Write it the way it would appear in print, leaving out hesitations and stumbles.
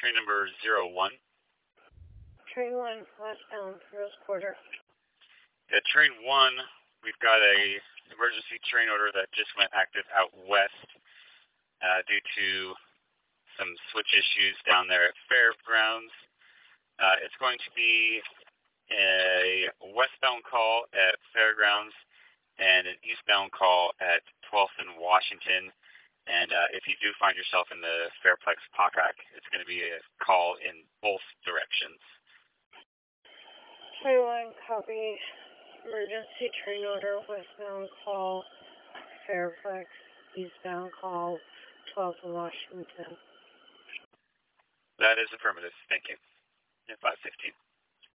train number 01. Train 1, westbound, Rose Quarter. Yeah, train 1, we've got a emergency train order that just went active out west due to some switch issues down there at Fairgrounds. It's going to be a westbound call at Fairgrounds and an eastbound call at 12th and Washington. And if you do find yourself in the Fairplex Pocac, it's going to be a call in both directions. Train 1, copy. Emergency train order, westbound call, Fairplex, eastbound call, 12th and Washington. That is affirmative. Thank you. 5:15.